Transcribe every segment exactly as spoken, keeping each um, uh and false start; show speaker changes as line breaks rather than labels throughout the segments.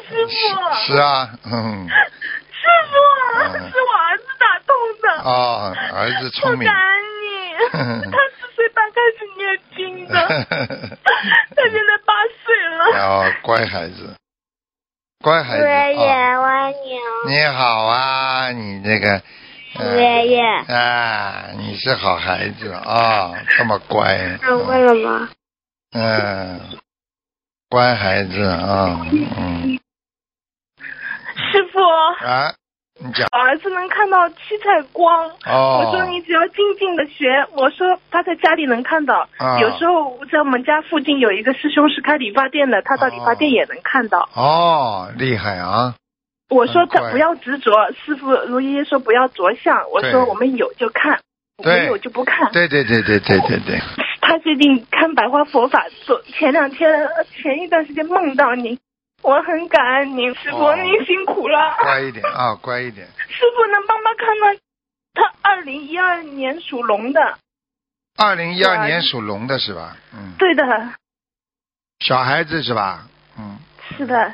师傅。
是啊，嗯。
师傅，嗯、是我儿子打通的。
哦，儿子聪明。
我感恩你。他四岁半开始念经的，他现在八岁了。
哦，乖孩子，乖孩子。
爷爷，
哦、
我爱你哦。
你好啊，你这个。
呃、爷爷。
啊，你是好孩子啊、哦，这么乖。
长会了吗？
嗯，乖孩子啊，嗯。
师傅。
啊，你讲。
我儿子能看到七彩光。
哦。
我说你只要静静的学，我说他在家里能看到。
哦、
有时候在我们家附近有一个师兄是开理发店的，他到理发店也能看到。
哦，厉害啊！
我说他不要执着，师傅卢爷爷说不要着相，我说我们有就看，没有就不看。
对对对对对对对。
他最近看白话佛法，昨前两天前一段时间梦到你，我很感恩您，师傅、哦、您辛苦了。
乖一点啊，乖一点。
师傅能帮忙看到他二零一二年属龙的。
二零一二年属龙的是吧？嗯。
对的。
小孩子是吧？嗯。
是的。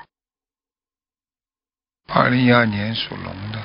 二零一二年属龙的。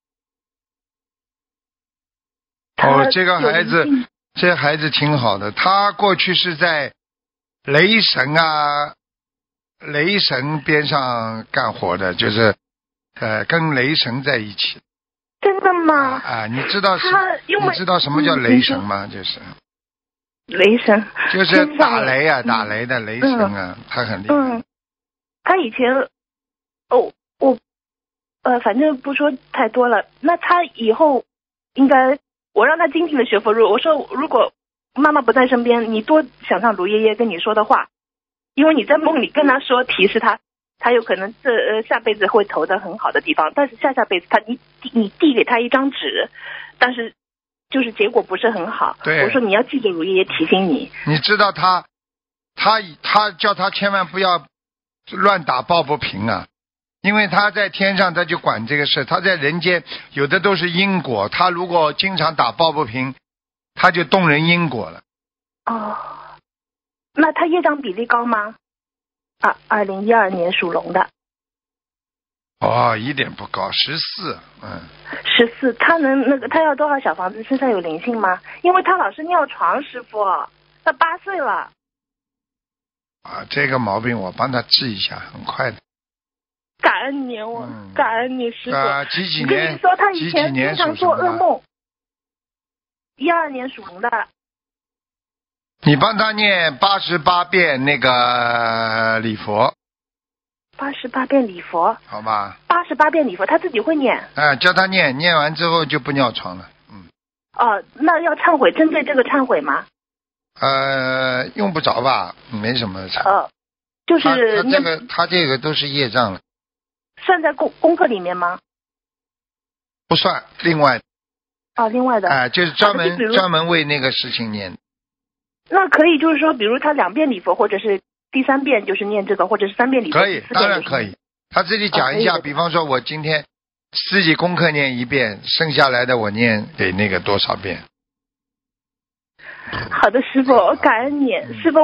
哦，这个孩子，这个孩子挺好的。他过去是在雷神啊，雷神边上干活的，就是呃跟雷神在一起。
真的吗？
啊，啊你知道是？你知道什么叫雷神吗？就是。
雷神。
就是打雷啊，打雷的雷神啊，嗯、他很厉害。
嗯。他以前，哦，我。呃，反正不说太多了。那他以后应该，我让他精进的学佛。如我说，如果妈妈不在身边，你多想象卢爷爷跟你说的话，因为你在梦里跟他说，提示他，他有可能这呃下辈子会投的很好的地方，但是下下辈子他你你递给他一张纸，但是就是结果不是很好。
对，
我说你要记住卢爷爷提醒你。
你知道他，他他叫他千万不要乱打抱不平啊。因为他在天上他就管这个事，他在人间有的都是因果，他如果经常打抱不平，他就动人因果了。
哦，那他业障比例高吗？啊，二零一二年属龙的。
哦，一点不高，十四，嗯。
十四，他能那个他要多少小房子？身上有灵性吗？因为他老是尿床，师傅，他八岁了。
啊，这个毛病我帮他治一下，很快的。
感恩你，我、嗯、感恩你师傅。
啊，几几年？
跟你说，他以前经常做噩梦。一二年属龙的。
你帮他念八十八遍那个礼佛。
八十八遍礼佛。
好吧。
八十八遍礼佛，他自己会念。
啊，教他念，念完之后就不尿床了。嗯。
哦，那要忏悔，针对这个忏悔吗？
呃，用不着吧，没什么忏悔。
呃，就是
他他这个他这个都是业障了。
算在功功课里面吗？
不算，另外。
哦，另外的。
哎、呃，就是专门专门为那个事情念。
那可以，就是说，比如他两遍礼佛，或者是第三遍就是念这个，或者是三遍礼佛。
可以，当然可以。他自己讲一下，哦、比方说，我今天自己功课念一遍，剩下来的我念给那个多少遍。
好的，师傅，感恩你，师傅。